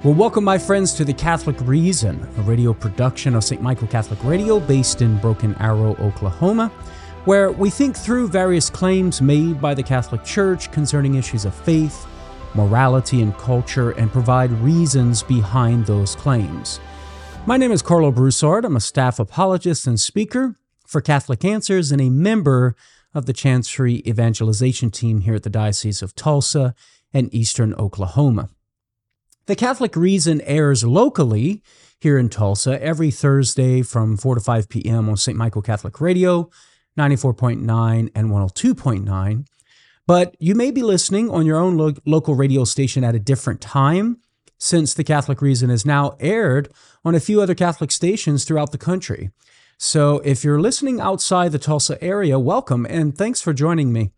Well, welcome, my friends, to The Catholic Reason, a radio production of St. Michael Catholic Radio based in Broken Arrow, Oklahoma, where we think through various claims made by the Catholic Church concerning issues of faith, morality, and culture, and provide reasons behind those claims. My name is Carlo Broussard. I'm a staff apologist and speaker for Catholic Answers and a member of the Chancery Evangelization Team here at the Diocese of Tulsa and Eastern Oklahoma. The Catholic Reason airs locally here in Tulsa every Thursday from 4 to 5 p.m. on St. Michael Catholic Radio, 94.9 and 102.9. But you may be listening on your own local radio station at a different time, since The Catholic Reason is now aired on a few other Catholic stations throughout the country. So if you're listening outside the Tulsa area, welcome and thanks for joining me.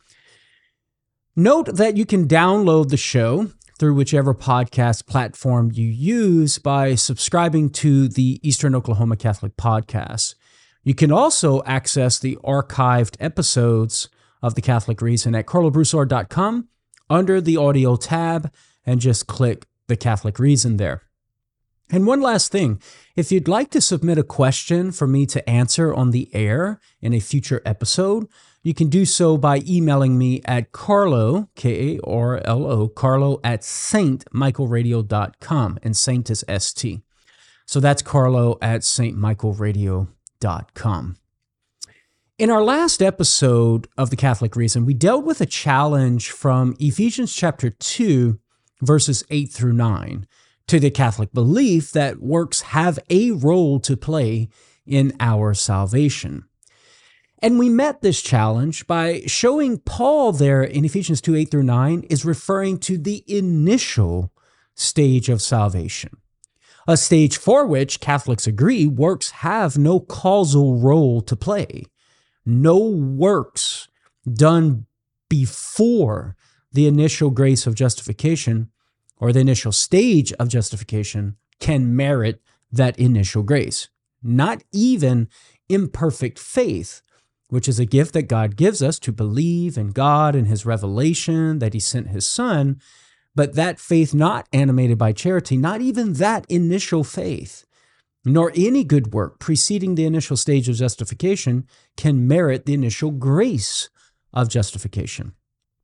Note that you can download the show through whichever podcast platform you use by subscribing to the Eastern Oklahoma Catholic Podcast. You can also access the archived episodes of The Catholic Reason at carlobroussard.com under the audio tab and just click The Catholic Reason there. And one last thing, if you'd like to submit a question for me to answer on the air in a future episode, you can do so by emailing me at Carlo, K-A-R-L-O, Carlo at stmichaelradio.com, and Saint is S-T. So that's Carlo at stmichaelradio.com. In our last episode of The Catholic Reason, we dealt with a challenge from Ephesians chapter 2, verses 8 through 9, to the Catholic belief that works have a role to play in our salvation. And we met this challenge by showing Paul there in Ephesians 2, 8 through 9 is referring to the initial stage of salvation, a stage for which Catholics agree works have no causal role to play. No works done before the initial grace of justification or the initial stage of justification can merit that initial grace. Not even imperfect faith, which is a gift that God gives us to believe in God and His revelation that He sent His Son, but that faith not animated by charity, not even that initial faith, nor any good work preceding the initial stage of justification can merit the initial grace of justification.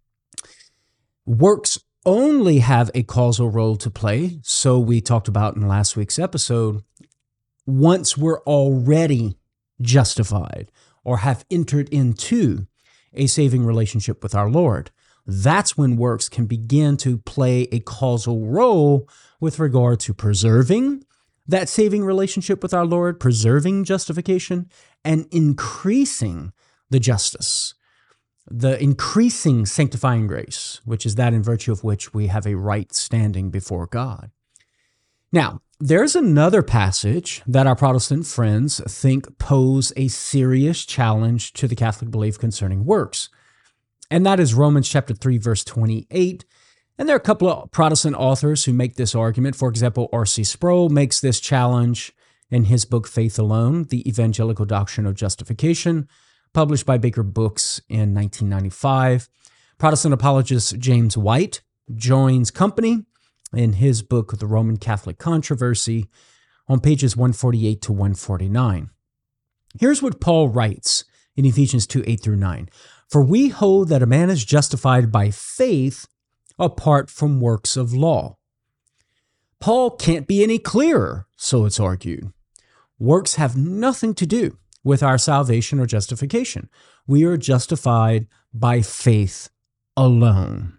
Works only have a causal role to play, so we talked about in last week's episode, once we're already justified or have entered into a saving relationship with our Lord. That's when works can begin to play a causal role with regard to preserving that saving relationship with our Lord, preserving justification, and increasing the justice, the increasing sanctifying grace, which is that in virtue of which we have a right standing before God. Now, there's another passage that our Protestant friends think pose a serious challenge to the Catholic belief concerning works, and that is Romans chapter 3, verse 28. And there are a couple of Protestant authors who make this argument. For example, R.C. Sproul makes this challenge in his book, Faith Alone, The Evangelical Doctrine of Justification, published by Baker Books in 1995. Protestant apologist James White joins company in his book, The Roman Catholic Controversy, on pages 148 to 149. Here's what Paul writes in Ephesians 2, 8 through 9. For we hold that a man is justified by faith apart from works of law. Paul can't be any clearer, so it's argued. Works have nothing to do with our salvation or justification. We are justified by faith alone.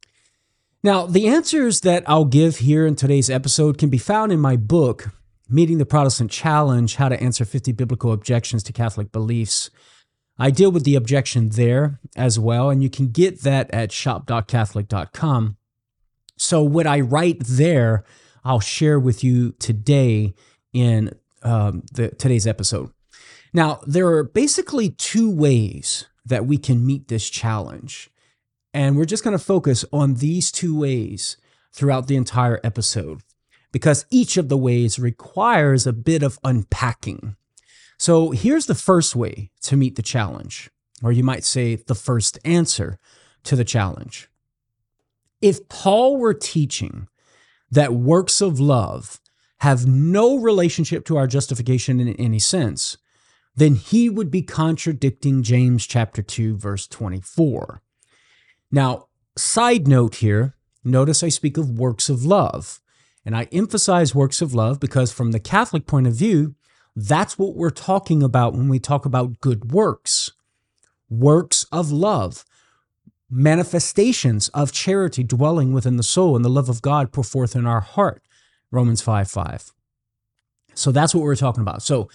Now, the answers that I'll give here in today's episode can be found in my book, Meeting the Protestant Challenge, How to Answer 50 Biblical Objections to Catholic Beliefs. I deal with the objection there as well, and you can get that at shop.catholic.com. So what I write there, I'll share with you today in today's episode. Now, there are basically two ways that we can meet this challenge. And we're just going to focus on these two ways throughout the entire episode, because each of the ways requires a bit of unpacking. So here's the first way to meet the challenge, or you might say the first answer to the challenge. If Paul were teaching that works of love have no relationship to our justification in any sense, then he would be contradicting James chapter 2, verse 24. Now, side note here, notice I speak of works of love. And I emphasize works of love because from the Catholic point of view, that's what we're talking about when we talk about good works. Works of love, manifestations of charity dwelling within the soul and the love of God pour forth in our heart, Romans 5:5. So that's what we're talking about. So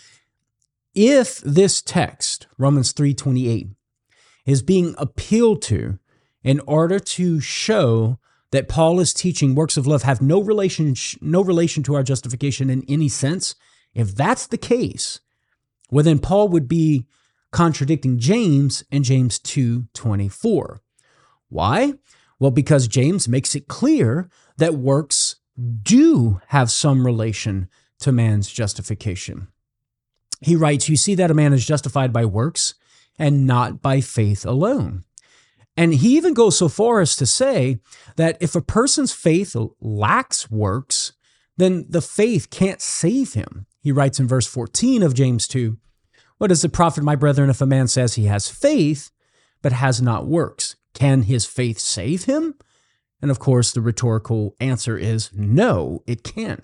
if this text, Romans 3:28, is being appealed to in order to show that Paul is teaching works of love have no relation to our justification in any sense, if that's the case, well then Paul would be contradicting James in James 2:24. Why? Well, because James makes it clear that works do have some relation to man's justification. He writes, "You see that a man is justified by works and not by faith alone." And he even goes so far as to say that if a person's faith lacks works, then the faith can't save him. He writes in verse 14 of James 2, "What does it profit, my brethren, if a man says he has faith, but has not works? Can his faith save him?" And of course, the rhetorical answer is no, it can't.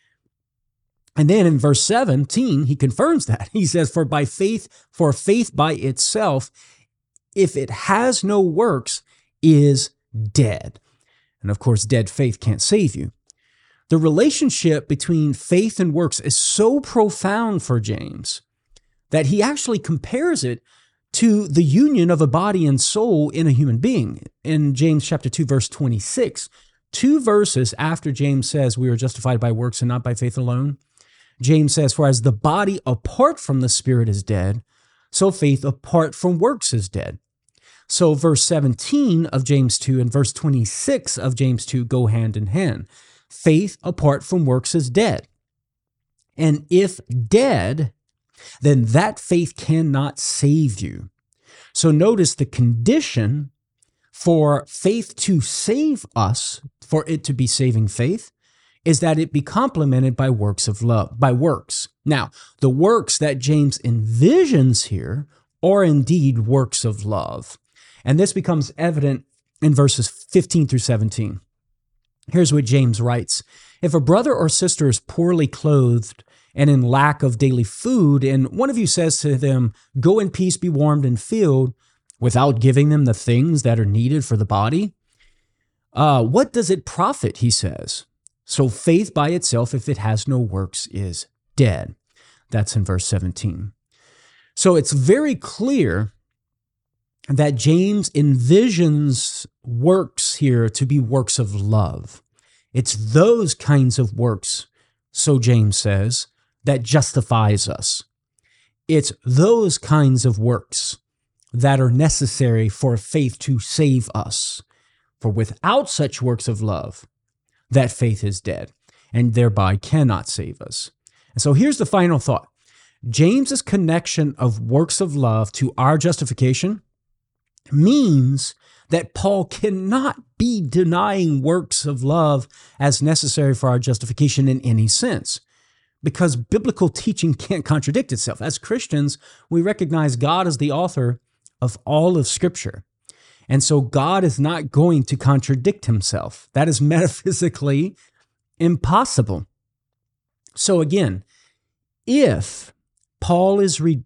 And then in verse 17, he confirms that. He says, for faith by itself, if it has no works, is dead. And of course, dead faith can't save you. The relationship between faith and works is so profound for James that he actually compares it to the union of a body and soul in a human being. In James chapter 2, verse 26, 2 verses after James says we are justified by works and not by faith alone, James says, for as the body apart from the spirit is dead, so faith apart from works is dead. So verse 17 of James 2 and verse 26 of James 2 go hand in hand. Faith apart from works is dead. And if dead, then that faith cannot save you. So notice the condition for faith to save us, for it to be saving faith, is that it be complemented by works of love, by works. Now, the works that James envisions here are indeed works of love. And this becomes evident in verses 15 through 17. Here's what James writes. If a brother or sister is poorly clothed and in lack of daily food, and one of you says to them, go in peace, be warmed and filled, without giving them the things that are needed for the body, what does it profit, he says? So faith by itself, if it has no works, is dead. That's in verse 17. So it's very clear that James envisions works here to be works of love. It's those kinds of works, so James says, that justifies us. It's those kinds of works that are necessary for faith to save us. For without such works of love, that faith is dead and thereby cannot save us. And so here's the final thought. James's connection of works of love to our justification means that Paul cannot be denying works of love as necessary for our justification in any sense, because biblical teaching can't contradict itself. As Christians, we recognize God as the author of all of Scripture. And so God is not going to contradict himself. That is metaphysically impossible. So again, if Paul is saying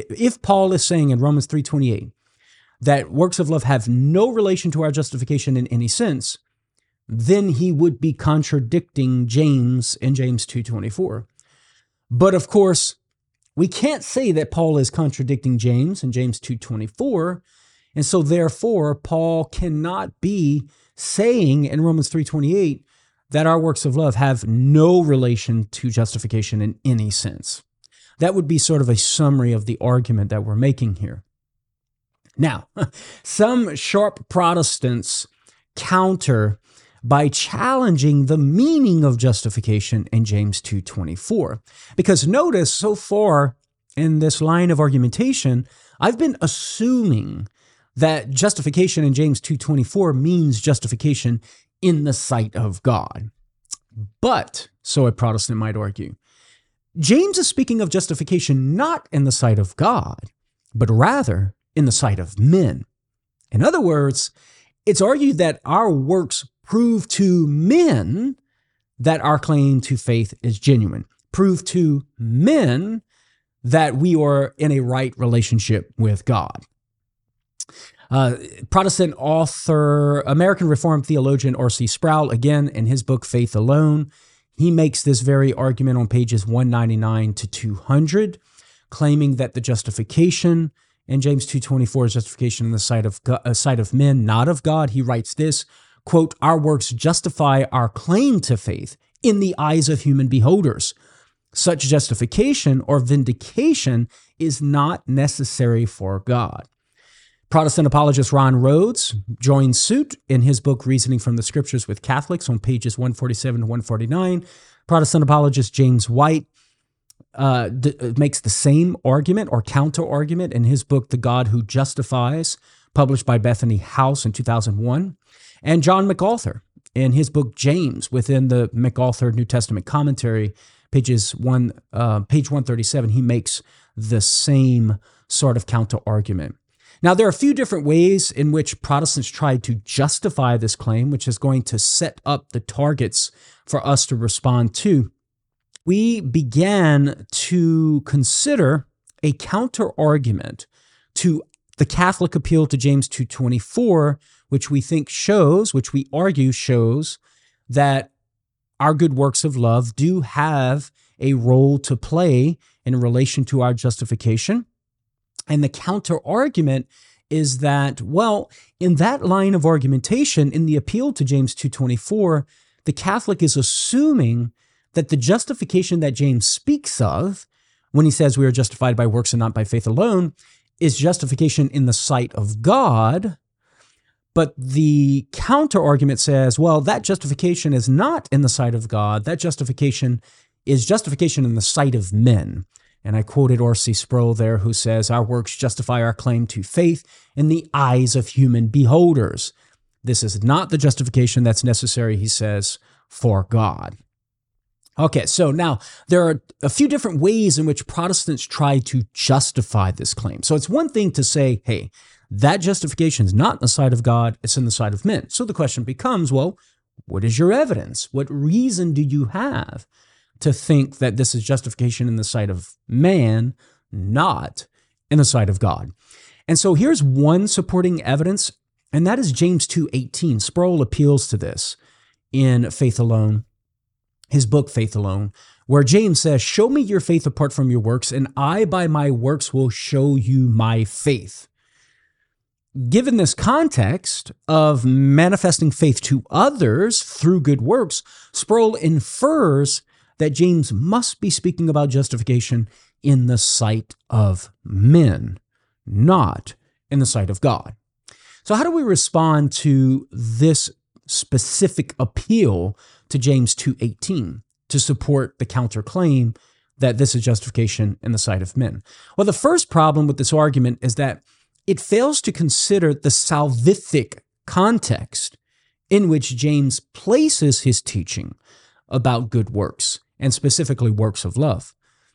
in Romans 3:28 that works of love have no relation to our justification in any sense, then he would be contradicting James in James 2:24. But of course, we can't say that Paul is contradicting James in James 2:24. And so therefore, Paul cannot be saying in Romans 3:28 that our works of love have no relation to justification in any sense. That would be sort of a summary of the argument that we're making here. Now, some sharp Protestants counter by challenging the meaning of justification in James 2:24. Because notice, so far in this line of argumentation, I've been assuming that justification in James 2:24 means justification in the sight of God. But, so a Protestant might argue, James is speaking of justification not in the sight of God, but rather in the sight of men. In other words, it's argued that our works prove to men that our claim to faith is genuine, prove to men that we are in a right relationship with God. Protestant author, American Reformed theologian R.C. Sproul, again, in his book, Faith Alone, he makes this very argument on pages 199 to 200, claiming that the justification in James 2:24 is justification in the sight of men, not of God. He writes this, quote, "Our works justify our claim to faith in the eyes of human beholders. Such justification or vindication is not necessary for God." Protestant apologist Ron Rhodes joins suit in his book, Reasoning from the Scriptures with Catholics, on pages 147 to 149. Protestant apologist James White makes the same argument or counter-argument in his book, The God Who Justifies, published by Bethany House in 2001. And John MacArthur, in his book, James, within the MacArthur New Testament commentary, page 137, he makes the same sort of counter-argument. Now, there are a few different ways in which Protestants tried to justify this claim, which is going to set up the targets for us to respond to. We began to consider a counter-argument to the Catholic appeal to James 2:24, which we argue shows that our good works of love do have a role to play in relation to our justification. And the counter-argument is that, well, in that line of argumentation, in the appeal to James 2:24, the Catholic is assuming that the justification that James speaks of, when he says we are justified by works and not by faith alone, is justification in the sight of God. But the counter-argument says, well, that justification is not in the sight of God. That justification is justification in the sight of men. And I quoted R.C. Sproul there, who says, our works justify our claim to faith in the eyes of human beholders. This is not the justification that's necessary, he says, for God. Okay, so now there are a few different ways in which Protestants try to justify this claim. So it's one thing to say, hey, that justification is not in the sight of God, it's in the sight of men. So the question becomes, well, what is your evidence? What reason do you have to think that this is justification in the sight of man, not in the sight of God? And so here's one supporting evidence, and that is James 2:18. Sproul appeals to this in Faith Alone, his book Faith Alone, where James says, show me your faith apart from your works, and I by my works will show you my faith. Given this context of manifesting faith to others through good works, Sproul infers that James must be speaking about justification in the sight of men, not in the sight of God. So how do we respond to this specific appeal to James 2:18 to support the counterclaim that this is justification in the sight of men? Well, the first problem with this argument is that it fails to consider the salvific context in which James places his teaching about good works, and specifically works of love.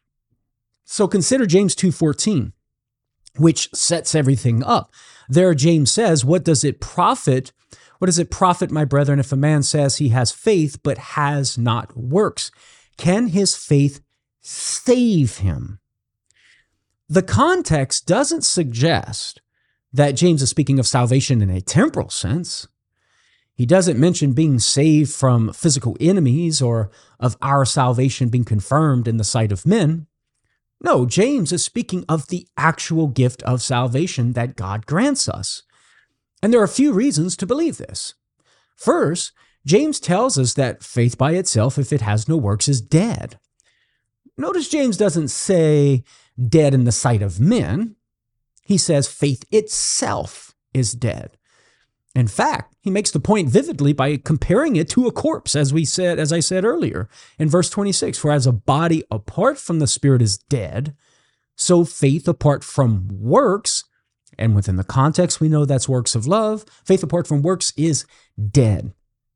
So consider James 2:14, which sets everything up. There James says, what does it profit, my brethren, if a man says he has faith but has not works? Can his faith save him? The context doesn't suggest that James is speaking of salvation in a temporal sense. He doesn't mention being saved from physical enemies or of our salvation being confirmed in the sight of men. No, James is speaking of the actual gift of salvation that God grants us. And there are a few reasons to believe this. First, James tells us that faith by itself, if it has no works, is dead. Notice James doesn't say dead in the sight of men. He says faith itself is dead. In fact, he makes the point vividly by comparing it to a corpse, as I said earlier in verse 26, for as a body apart from the spirit is dead, so faith apart from works, and within the context we know that's works of love, faith apart from works is dead.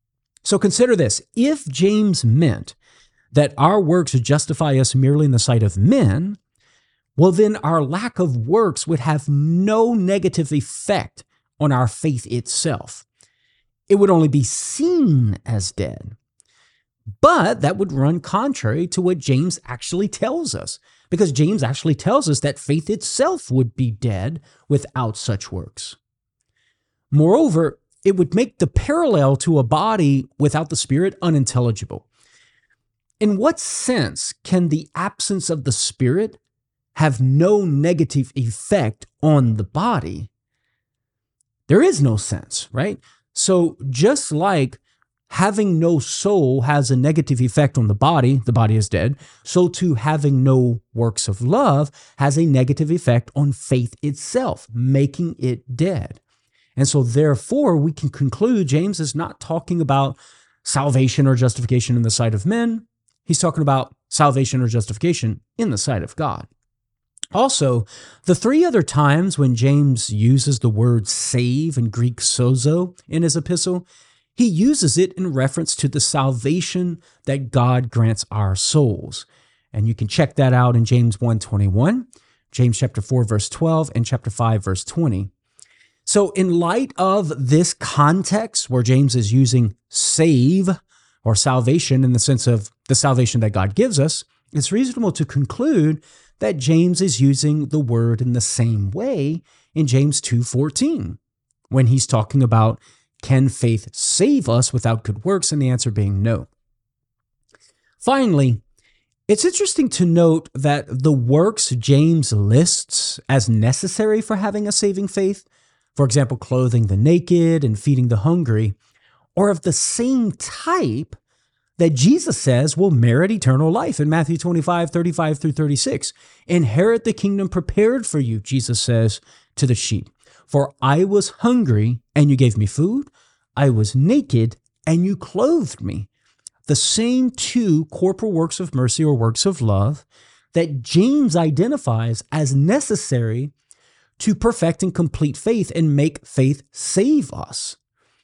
So consider this. If James meant that our works justify us merely in the sight of men, well, then our lack of works would have no negative effect on our faith itself. It would only be seen as dead. But that would run contrary to what James actually tells us, because James actually tells us that faith itself would be dead without such works. Moreover, it would make the parallel to a body without the Spirit unintelligible. In what sense can the absence of the Spirit have no negative effect on the body? There is no sense, right? So just like having no soul has a negative effect on the body is dead, so too having no works of love has a negative effect on faith itself, making it dead. And so therefore we can conclude James is not talking about salvation or justification in the sight of men. He's talking about salvation or justification in the sight of God. Also, the three other times when James uses the word save in Greek sozo in his epistle, he uses it in reference to the salvation that God grants our souls. And you can check that out in James 1:21, James chapter 4, verse 12, and chapter 5, verse 20. So in light of this context where James is using save or salvation in the sense of the salvation that God gives us, it's reasonable to conclude that James is using the word in the same way in James 2:14, when he's talking about, can faith save us without good works? And the answer being no. Finally, it's interesting to note that the works James lists as necessary for having a saving faith, for example, clothing the naked and feeding the hungry, are of the same type that Jesus says will merit eternal life in Matthew 25, 35 through 36. Inherit the kingdom prepared for you, Jesus says to the sheep. For I was hungry and you gave me food. I was naked and you clothed me. The same two corporal works of mercy or works of love that James identifies as necessary to perfect and complete faith and make faith save us.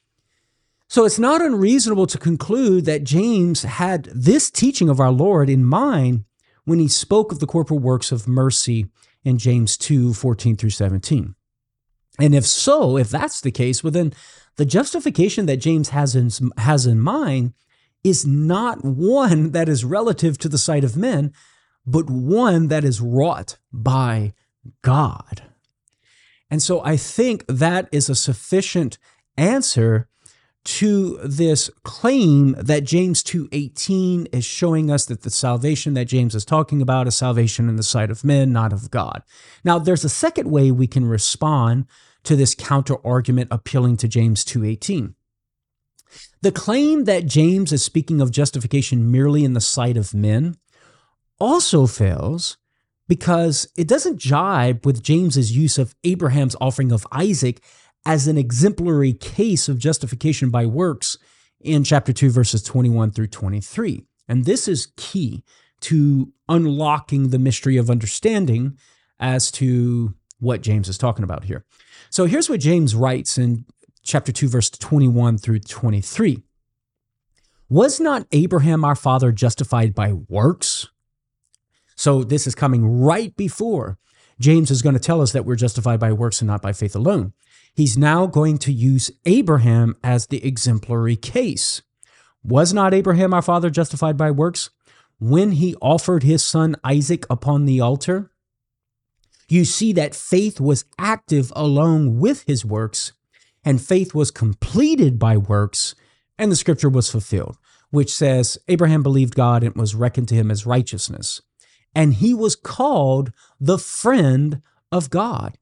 So it's not unreasonable to conclude that James had this teaching of our Lord in mind when he spoke of the corporal works of mercy in James 2:14 through 17. And if so, if that's the case, well then the justification that James has in mind is not one that is relative to the sight of men, but one that is wrought by God. And so I think that is a sufficient answer to this claim that James 2:18 is showing us that the salvation that James is talking about is salvation in the sight of men, not of God. Now, there's a second way we can respond to this counter-argument appealing to James 2:18. The claim that James is speaking of justification merely in the sight of men also fails because it doesn't jibe with James's use of Abraham's offering of Isaac as an exemplary case of justification by works in chapter 2, verses 21 through 23. And this is key to unlocking the mystery of understanding as to what James is talking about here. So here's what James writes in chapter 2, verse 21 through 23. Was not Abraham our father justified by works? So this is coming right before James is going to tell us that we're justified by works and not by faith alone. He's now going to use Abraham as the exemplary case. Was not Abraham our father justified by works when he offered his son Isaac upon the altar? You see that faith was active along with his works, and faith was completed by works, and the scripture was fulfilled, which says, Abraham believed God and it was reckoned to him as righteousness. And he was called the friend of God.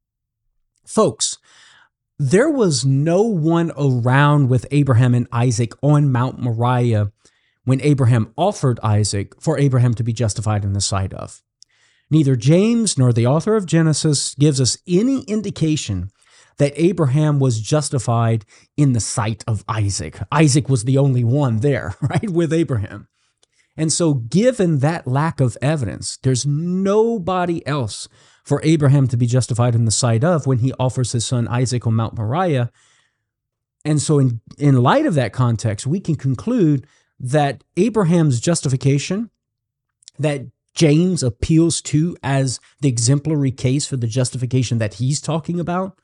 Folks, there was no one around with Abraham and Isaac on Mount Moriah when Abraham offered Isaac for Abraham to be justified in the sight of. Neither James nor the author of Genesis gives us any indication that Abraham was justified in the sight of Isaac. Isaac was the only one there, right, with Abraham. And so given that lack of evidence, there's nobody else for Abraham to be justified in the sight of when he offers his son Isaac on Mount Moriah. And so in light of that context, we can conclude that Abraham's justification that James appeals to as the exemplary case for the justification that he's talking about,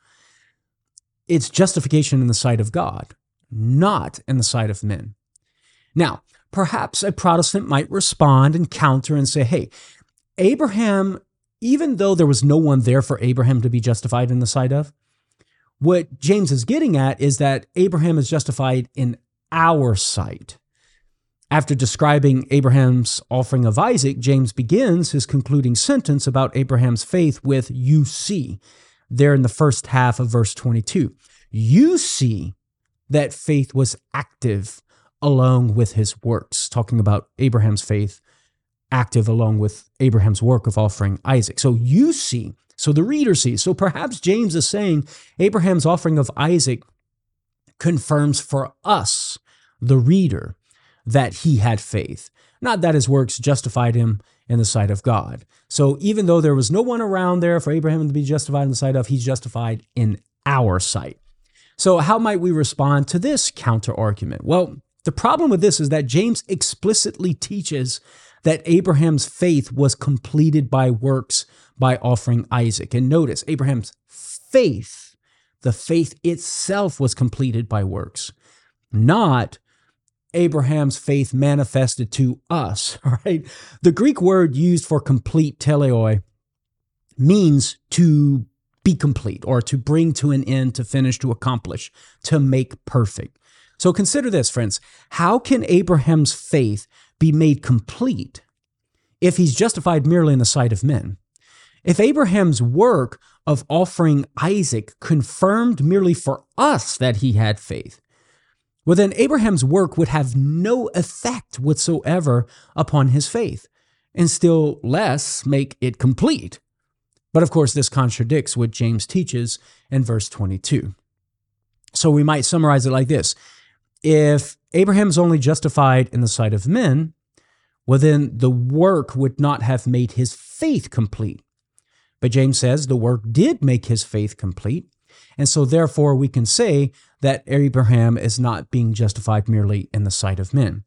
it's justification in the sight of God, not in the sight of men. Now, perhaps a Protestant might respond and counter and say, hey, Abraham, even though there was no one there for Abraham to be justified in the sight of, what James is getting at is that Abraham is justified in our sight. After describing Abraham's offering of Isaac, James begins his concluding sentence about Abraham's faith with, you see, there in the first half of verse 22. You see that faith was active along with his works, talking about Abraham's faith active along with Abraham's work of offering Isaac. So you see, so the reader sees. So perhaps James is saying Abraham's offering of Isaac confirms for us, the reader, that he had faith, not that his works justified him in the sight of God. So even though there was no one around there for Abraham to be justified in the sight of, he's justified in our sight. So how might we respond to this counter argument? Well, the problem with this is that James explicitly teaches that Abraham's faith was completed by works by offering Isaac. And notice, Abraham's faith, the faith itself was completed by works, not Abraham's faith manifested to us, right? The Greek word used for complete, teleoi, means to be complete or to bring to an end, to finish, to accomplish, to make perfect. So consider this, friends. How can Abraham's faith be made complete if he's justified merely in the sight of men? If Abraham's work of offering Isaac confirmed merely for us that he had faith, well, then Abraham's work would have no effect whatsoever upon his faith, and still less make it complete. But of course, this contradicts what James teaches in verse 22. So we might summarize it like this. If Abraham's only justified in the sight of men, well, then the work would not have made his faith complete. But James says the work did make his faith complete. And so therefore we can say that Abraham is not being justified merely in the sight of men.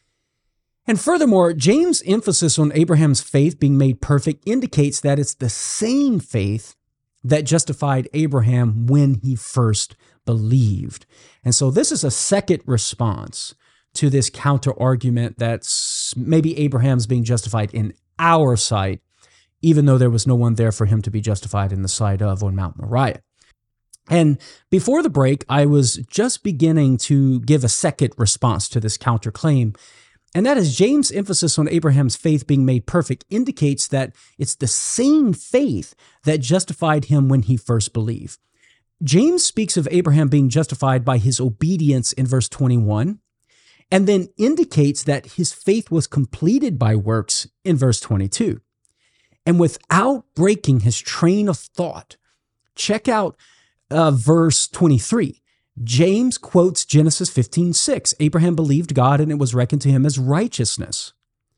And furthermore, James' emphasis on Abraham's faith being made perfect indicates that it's the same faith that justified Abraham when he first believed. And so this is a second response to this counter argument that maybe Abraham's being justified in our sight, even though there was no one there for him to be justified in the sight of on Mount Moriah. And before the break, I was just beginning to give a second response to this counterclaim, and that is James' emphasis on Abraham's faith being made perfect indicates that it's the same faith that justified him when he first believed. James speaks of Abraham being justified by his obedience in verse 21, and then indicates that his faith was completed by works in verse 22. And without breaking his train of thought, check out verse 23. James quotes Genesis 15:6. Abraham believed God and it was reckoned to him as righteousness.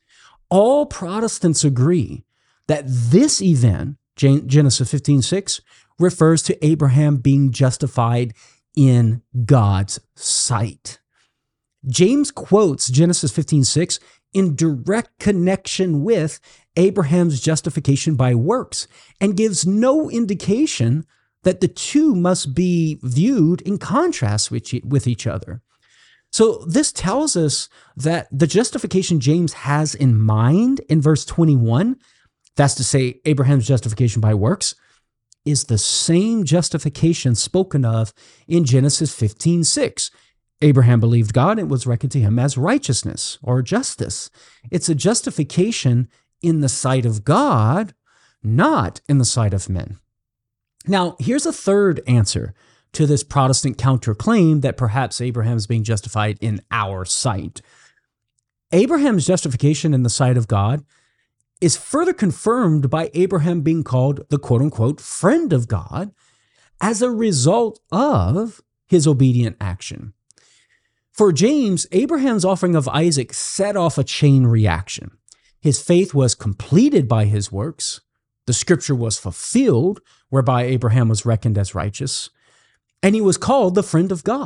All Protestants agree that this event, Genesis 15:6, refers to Abraham being justified in God's sight. James quotes Genesis 15:6 in direct connection with Abraham's justification by works and gives no indication that the two must be viewed in contrast with each other. So this tells us that the justification James has in mind in verse 21, that's to say Abraham's justification by works, is the same justification spoken of in Genesis 15:6. Abraham believed God and it was reckoned to him as righteousness or justice. It's a justification in the sight of God, not in the sight of men. Now, here's a third answer to this Protestant counterclaim that perhaps Abraham is being justified in our sight. Abraham's justification in the sight of God is further confirmed by Abraham being called the quote-unquote friend of God as a result of his obedient action. For James, Abraham's offering of Isaac set off a chain reaction. His faith was completed by his works. The scripture was fulfilled, whereby Abraham was reckoned as righteous. And he was called the friend of God.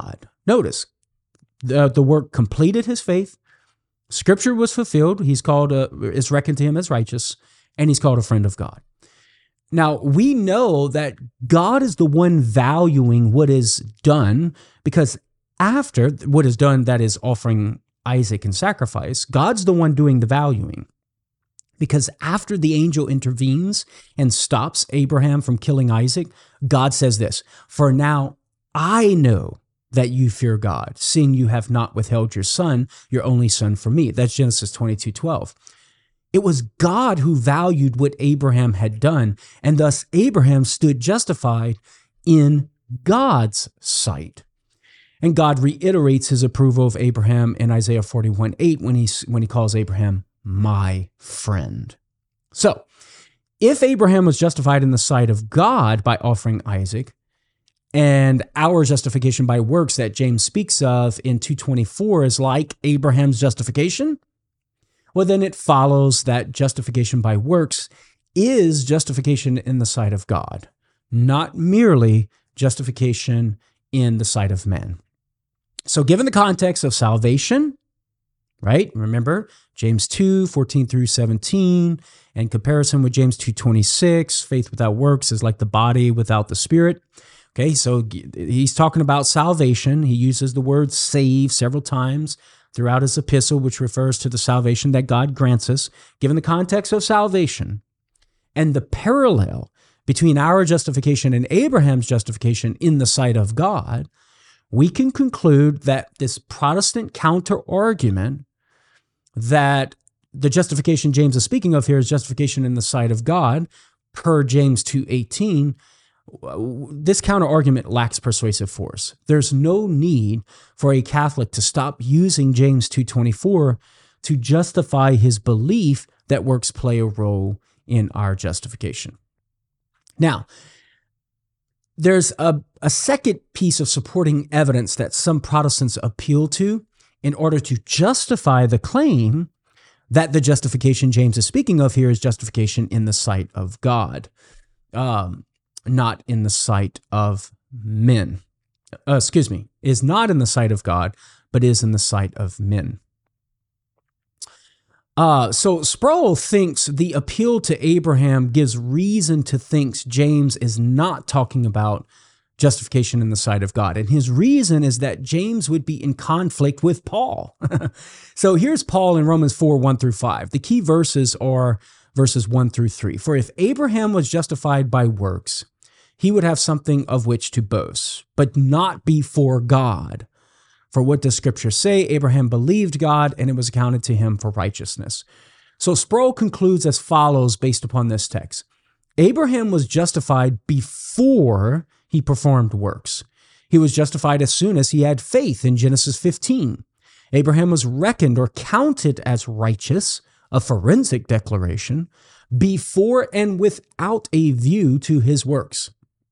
Notice, the work completed his faith. Scripture was fulfilled. He's called, is reckoned to him as righteous, and he's called a friend of God. Now, we know that God is the one valuing what is done, because after what is done, that is offering Isaac in sacrifice, God's the one doing the valuing. Because after the angel intervenes and stops Abraham from killing Isaac, God says this, "For now I know that you fear God, seeing you have not withheld your son, your only son, from me." That's Genesis 22:12. It was God who valued what Abraham had done, and thus Abraham stood justified in God's sight. And God reiterates his approval of Abraham in Isaiah 41:8 when he calls Abraham my friend. So, if Abraham was justified in the sight of God by offering Isaac, and our justification by works that James speaks of in 2:24 is like Abraham's justification, well, then it follows that justification by works is justification in the sight of God, not merely justification in the sight of men. So given the context of salvation, right? Remember, James 2:14 through 17, and comparison with James 2:26, faith without works is like the body without the spirit. Okay, so he's talking about salvation. He uses the word save several times throughout his epistle, which refers to the salvation that God grants us. Given the context of salvation and the parallel between our justification and Abraham's justification in the sight of God, we can conclude that this Protestant counter-argument that the justification James is speaking of here is justification in the sight of God, per James 2:18, this counter-argument lacks persuasive force. There's no need for a Catholic to stop using James 2:24 to justify his belief that works play a role in our justification. Now, there's a second piece of supporting evidence that some Protestants appeal to in order to justify the claim that the justification James is speaking of here is justification in the sight of God, not in the sight of men. Is not in the sight of God, but is in the sight of men. So Sproul thinks the appeal to Abraham gives reason to think James is not talking about justification in the sight of God. And his reason is that James would be in conflict with Paul. So here's Paul in Romans 4:1 through 5. The key verses are verses 1 through 3. "For if Abraham was justified by works, he would have something of which to boast, but not before God. For what does Scripture say? Abraham believed God, and it was accounted to him for righteousness." So Sproul concludes as follows based upon this text. Abraham was justified before he performed works. He was justified as soon as he had faith in Genesis 15. Abraham was reckoned or counted as righteous, a forensic declaration, before and without a view to his works.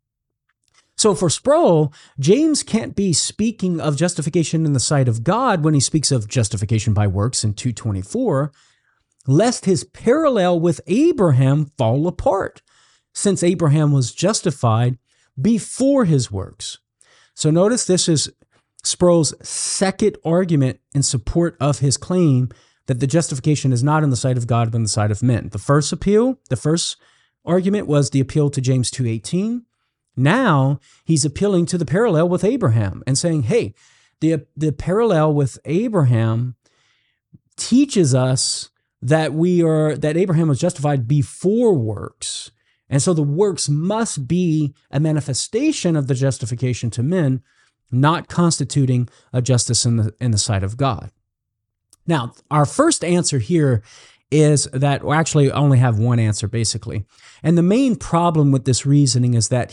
So for Sproul, James can't be speaking of justification in the sight of God when he speaks of justification by works in 2:24, lest his parallel with Abraham fall apart, since Abraham was justified before his works. So notice this is Sproul's second argument in support of his claim that the justification is not in the sight of God, but in the sight of men. The first argument was the appeal to James 2:18. Now he's appealing to the parallel with Abraham and saying, hey, the parallel with Abraham teaches us that Abraham was justified before works. And so the works must be a manifestation of the justification to men, not constituting a justice in the sight of God. Now, our first answer here is that we actually only have one answer, basically. And the main problem with this reasoning is that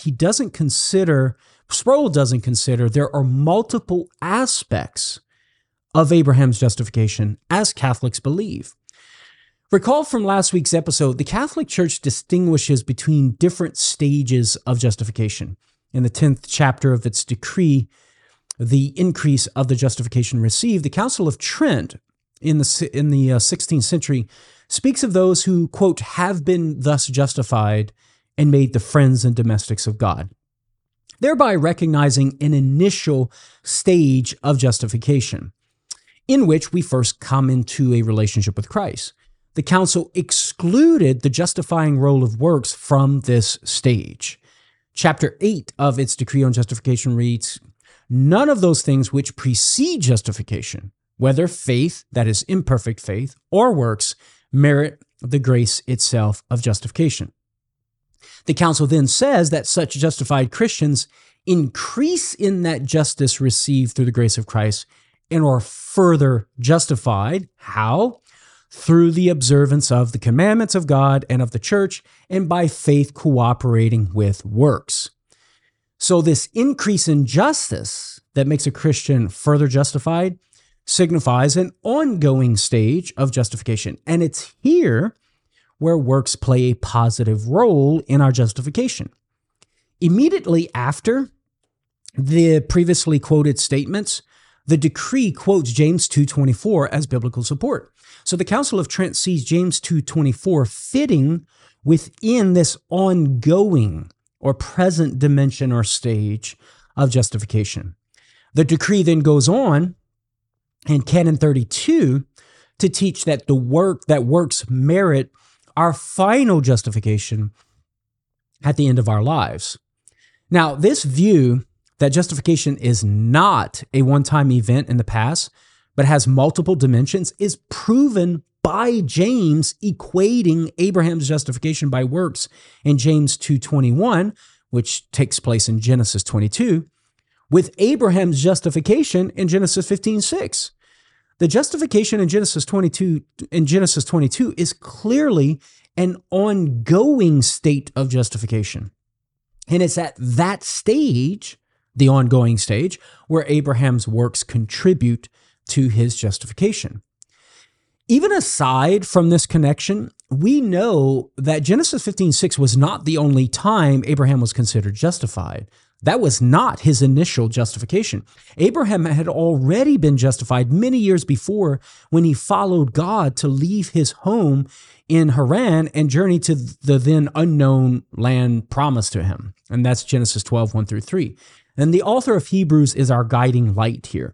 Sproul doesn't consider there are multiple aspects of Abraham's justification as Catholics believe. Recall from last week's episode, the Catholic Church distinguishes between different stages of justification. In the 10th chapter of its decree, the increase of the justification received, the Council of Trent in the 16th century speaks of those who, quote, have been thus justified and made the friends and domestics of God. thereby recognizing an initial stage of justification in which we first come into a relationship with Christ. The council excluded the justifying role of works from this stage. Chapter 8 of its decree on justification reads, "None of those things which precede justification, whether faith, that is imperfect faith, or works, merit the grace itself of justification." The council then says that such justified Christians increase in that justice received through the grace of Christ and are further justified. How? Through the observance of the commandments of God and of the church, and by faith cooperating with works. So this increase in justice that makes a Christian further justified signifies an ongoing stage of justification. And it's here where works play a positive role in our justification. Immediately after the previously quoted statements, the decree quotes James 2:24 as biblical support. So the Council of Trent sees James 2:24 fitting within this ongoing or present dimension or stage of justification. The decree then goes on in Canon 32 to teach that works merit our final justification at the end of our lives. Now, this view that justification is not a one-time event in the past, but has multiple dimensions, is proven by James equating Abraham's justification by works in James 2:21, which takes place in Genesis 22, with Abraham's justification in Genesis 15:6. The justification in Genesis 22 is clearly an ongoing state of justification. And it's at that stage, the ongoing stage, where Abraham's works contribute to his justification. Even aside from this connection, we know that Genesis 15:6 was not the only time Abraham was considered justified. That was not his initial justification. Abraham had already been justified many years before when he followed God to leave his home in Haran and journey to the then unknown land promised to him. And that's Genesis 12:1-3. And the author of Hebrews is our guiding light here.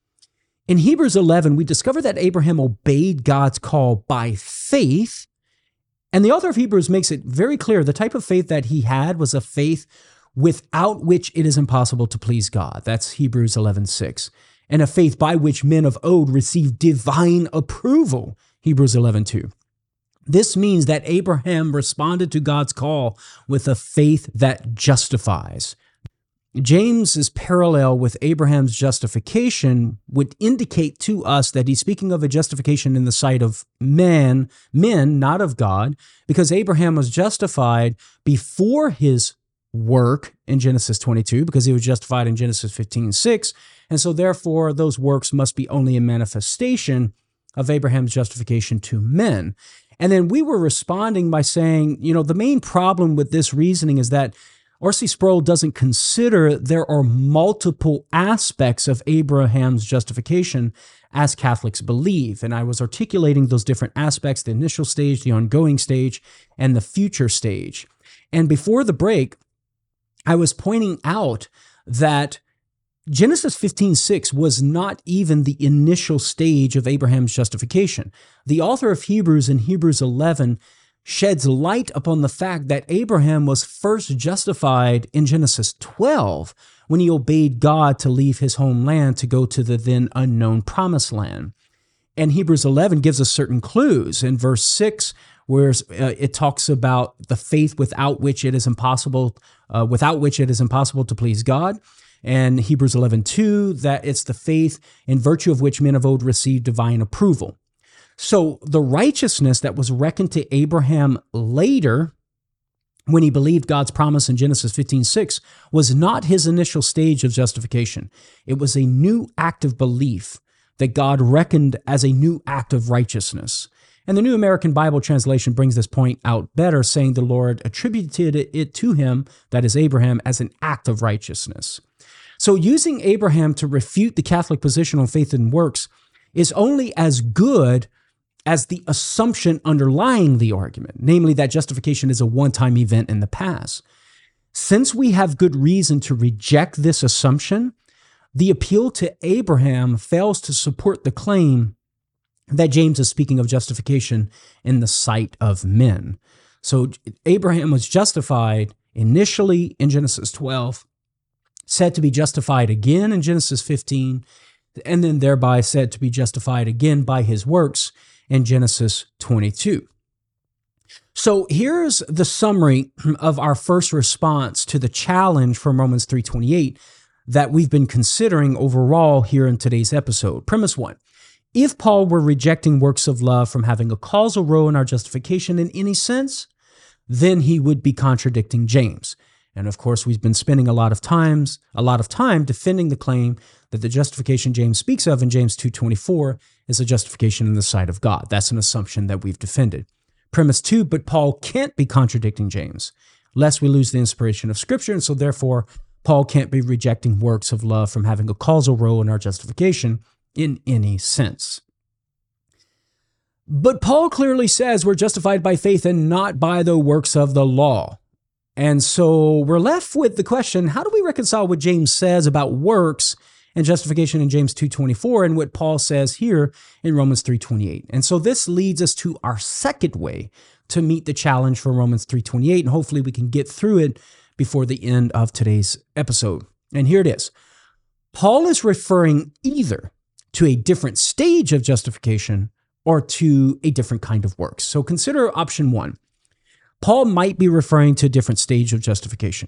In Hebrews 11, we discover that Abraham obeyed God's call by faith. And the author of Hebrews makes it very clear the type of faith that he had was a faith without which it is impossible to please God. That's Hebrews 11:6. And a faith by which men of old received divine approval. Hebrews 11:2. This means that Abraham responded to God's call with a faith that justifies. James's parallel with Abraham's justification would indicate to us that he's speaking of a justification in the sight of men, not of God, because Abraham was justified before his work in Genesis 22, because he was justified in Genesis 15:6, and so therefore those works must be only a manifestation of Abraham's justification to men. And then we were responding by saying, the main problem with this reasoning is that R.C. Sproul doesn't consider there are multiple aspects of Abraham's justification as Catholics believe. And I was articulating those different aspects, the initial stage, the ongoing stage, and the future stage. And before the break, I was pointing out that Genesis 15:6 was not even the initial stage of Abraham's justification. The author of Hebrews in Hebrews 11 sheds light upon the fact that Abraham was first justified in Genesis 12 when he obeyed God to leave his homeland to go to the then unknown promised land. And Hebrews 11 gives us certain clues. In verse 6, where it talks about the faith without which it is impossible to please God. And Hebrews 11:2, that it's the faith in virtue of which men of old received divine approval. So the righteousness that was reckoned to Abraham later, when he believed God's promise in Genesis 15:6, was not his initial stage of justification. It was a new act of belief that God reckoned as a new act of righteousness. And the New American Bible Translation brings this point out better, saying the Lord attributed it to him, that is Abraham, as an act of righteousness. So using Abraham to refute the Catholic position on faith and works is only as good as the assumption underlying the argument, namely that justification is a one-time event in the past. Since we have good reason to reject this assumption, the appeal to Abraham fails to support the claim that James is speaking of justification in the sight of men. So Abraham was justified initially in Genesis 12, said to be justified again in Genesis 15, and then thereby said to be justified again by his works in Genesis 22. So here's the summary of our first response to the challenge from Romans 3:28 that we've been considering overall here in today's episode. Premise 1. If Paul were rejecting works of love from having a causal role in our justification in any sense, then he would be contradicting James. And of course, we've been spending a lot of time defending the claim that the justification James speaks of in James 2:24 is a justification in the sight of God. That's an assumption that we've defended. Premise 2, but Paul can't be contradicting James, lest we lose the inspiration of Scripture, and so therefore, Paul can't be rejecting works of love from having a causal role in our justification in any sense. But Paul clearly says we're justified by faith and not by the works of the law. And so we're left with the question, how do we reconcile what James says about works and justification in James 2:24 and what Paul says here in Romans 3:28? And so this leads us to our second way to meet the challenge for Romans 3:28, and hopefully we can get through it before the end of today's episode. And here it is. Paul is referring either to a different stage of justification or to a different kind of works. So consider option 1. Paul might be referring to a different stage of justification.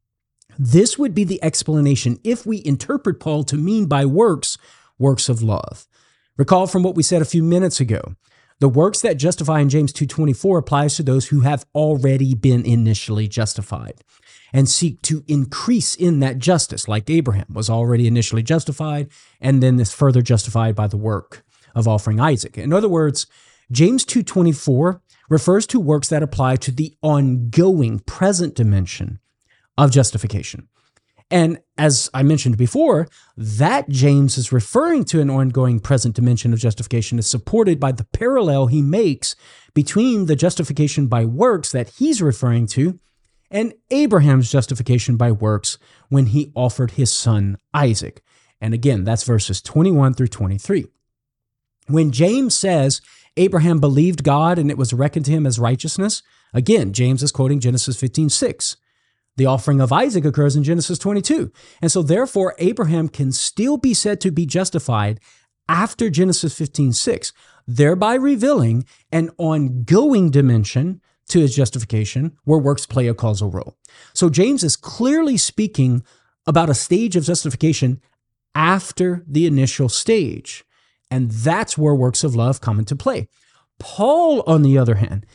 This would be the explanation if we interpret Paul to mean by works of love. Recall from what we said a few minutes ago, the works that justify in James 2:24 applies to those who have already been initially justified and seek to increase in that justice, like Abraham was already initially justified and then is further justified by the work of offering Isaac. In other words, James 2:24 refers to works that apply to the ongoing present dimension of justification. And as I mentioned before, that James is referring to an ongoing present dimension of justification is supported by the parallel he makes between the justification by works that he's referring to and Abraham's justification by works when he offered his son Isaac. And again, that's verses 21 through 23. When James says Abraham believed God and it was reckoned to him as righteousness, again, James is quoting Genesis 15:6. The offering of Isaac occurs in Genesis 22. And so therefore, Abraham can still be said to be justified after Genesis 15:6, thereby revealing an ongoing dimension to his justification where works play a causal role. So James is clearly speaking about a stage of justification after the initial stage. And that's where works of love come into play. Paul, on the other hand,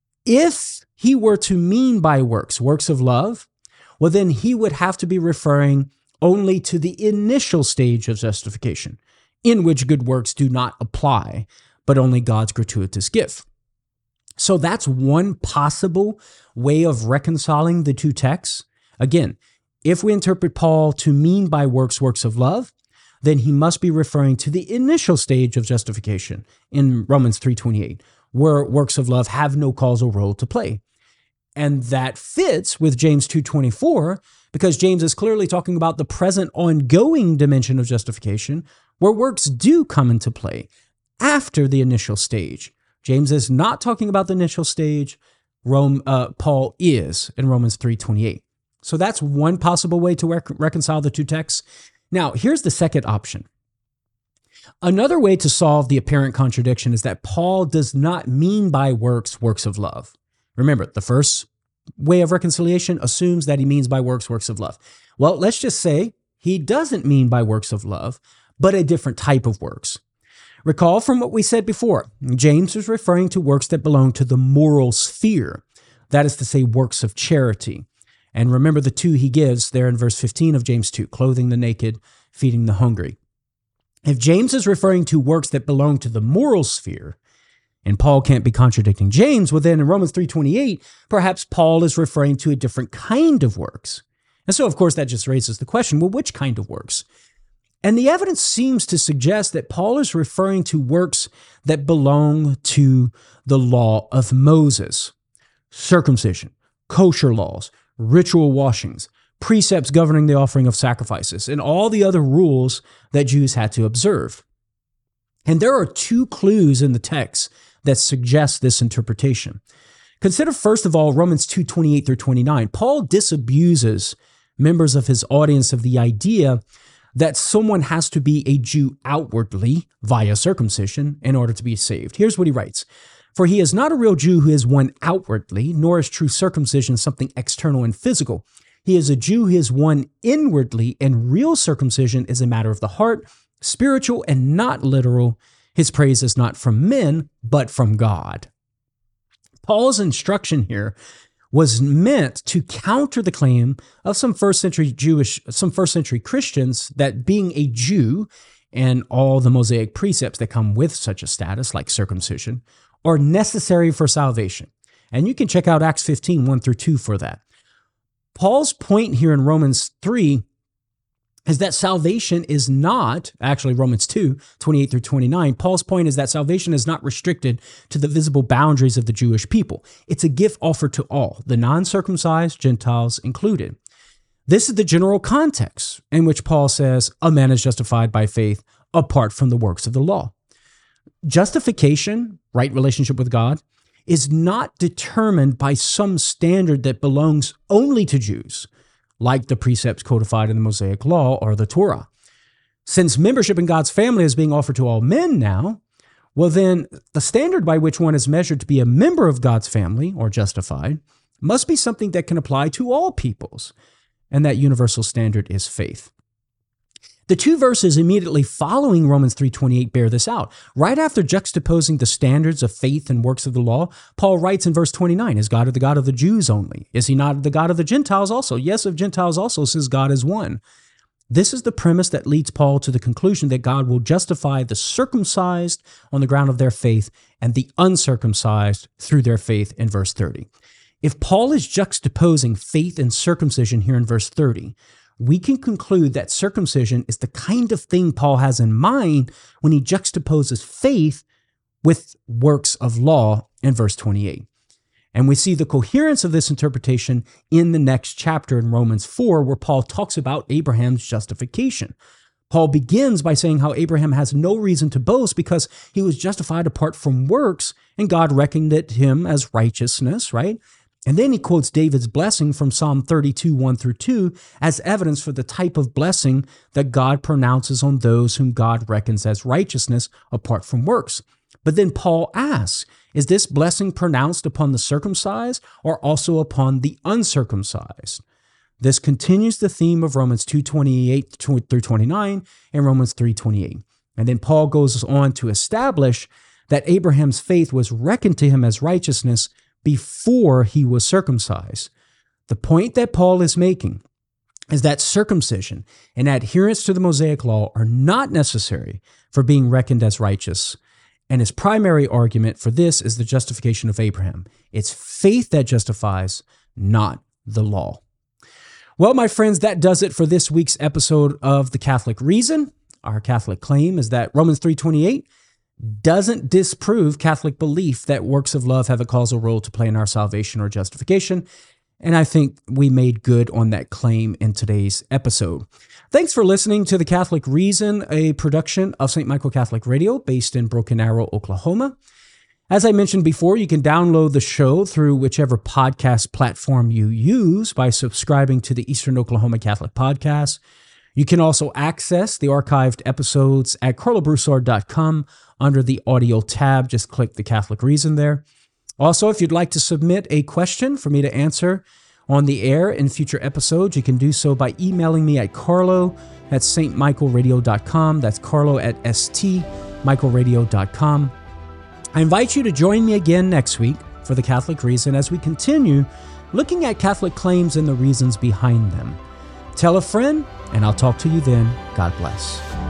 if he were to mean by works of love, well, then he would have to be referring only to the initial stage of justification, in which good works do not apply, but only God's gratuitous gift. So that's one possible way of reconciling the two texts. Again, if we interpret Paul to mean by works of love, then he must be referring to the initial stage of justification in Romans 3:28, where works of love have no causal role to play. And that fits with James 2:24 because James is clearly talking about the present ongoing dimension of justification where works do come into play after the initial stage. James is not talking about the initial stage. Paul is in Romans 3:28. So that's one possible way to reconcile the two texts. Now, here's the second option. Another way to solve the apparent contradiction is that Paul does not mean by works of love. Remember, the first way of reconciliation assumes that he means by works of love. Well, let's just say he doesn't mean by works of love, but a different type of works. Recall from what we said before, James was referring to works that belong to the moral sphere. That is to say, works of charity. And remember the two he gives there in verse 15 of James 2, clothing the naked, feeding the hungry. If James is referring to works that belong to the moral sphere, and Paul can't be contradicting James, well then in Romans 3:28, perhaps Paul is referring to a different kind of works. And so of course that just raises the question, well, which kind of works? And the evidence seems to suggest that Paul is referring to works that belong to the law of Moses, circumcision, kosher laws, ritual washings, precepts governing the offering of sacrifices, and all the other rules that Jews had to observe. And there are two clues in the text that suggest this interpretation. Consider, first of all, Romans 2:28 through 29. Paul disabuses members of his audience of the idea that someone has to be a Jew outwardly via circumcision in order to be saved. Here's what he writes. For he is not a real Jew who is one outwardly, nor is true circumcision something external and physical. He is a Jew who is one inwardly, and real circumcision is a matter of the heart, spiritual and not literal. His praise is not from men, but from God. Paul's instruction here was meant to counter the claim of some first century Christians that being a Jew and all the Mosaic precepts that come with such a status, like circumcision, are necessary for salvation. And you can check out Acts 15, 1 through 2 for that. Paul's point here in Romans 3 is that salvation is not, actually Romans 2, 28 through 29, Paul's point is that salvation is not restricted to the visible boundaries of the Jewish people. It's a gift offered to all, the non-circumcised, Gentiles included. This is the general context in which Paul says a man is justified by faith apart from the works of the law. Justification, right relationship with God, is not determined by some standard that belongs only to Jews, like the precepts codified in the Mosaic Law or the Torah. Since membership in God's family is being offered to all men now, well then, the standard by which one is measured to be a member of God's family, or justified, must be something that can apply to all peoples, and that universal standard is faith. The two verses immediately following Romans 3:28 bear this out. Right after juxtaposing the standards of faith and works of the law, Paul writes in verse 29, is God the God of the Jews only? Is he not the God of the Gentiles also? Yes, of Gentiles also, since God is one. This is the premise that leads Paul to the conclusion that God will justify the circumcised on the ground of their faith and the uncircumcised through their faith in verse 30. If Paul is juxtaposing faith and circumcision here in verse 30, we can conclude that circumcision is the kind of thing Paul has in mind when he juxtaposes faith with works of law in verse 28. And we see the coherence of this interpretation in the next chapter in Romans 4, where Paul talks about Abraham's justification. Paul begins by saying how Abraham has no reason to boast because he was justified apart from works, and God reckoned it him as righteousness, right? And then he quotes David's blessing from Psalm 32, 1 through 2 as evidence for the type of blessing that God pronounces on those whom God reckons as righteousness apart from works. But then Paul asks, is this blessing pronounced upon the circumcised or also upon the uncircumcised? This continues the theme of Romans 2:28 through 29 and Romans 3:28. And then Paul goes on to establish that Abraham's faith was reckoned to him as righteousness before he was circumcised. The point that Paul is making is that circumcision and adherence to the Mosaic law are not necessary for being reckoned as righteous. And his primary argument for this is the justification of Abraham. It's faith that justifies, not the law. Well, my friends, that does it for this week's episode of The Catholic Reason. Our Catholic claim is that Romans 3:28 doesn't disprove Catholic belief that works of love have a causal role to play in our salvation or justification. And I think we made good on that claim in today's episode. Thanks for listening to The Catholic Reason, a production of St. Michael Catholic Radio based in Broken Arrow, Oklahoma. As I mentioned before, you can download the show through whichever podcast platform you use by subscribing to the Eastern Oklahoma Catholic Podcast. You can also access the archived episodes at carlobroussard.com under the audio tab. Just click The Catholic Reason there. Also, if you'd like to submit a question for me to answer on the air in future episodes, you can do so by emailing me at carlo@stmichaelradio.com. That's carlo@stmichaelradio.com. I invite you to join me again next week for The Catholic Reason as we continue looking at Catholic claims and the reasons behind them. Tell a friend, and I'll talk to you then. God bless.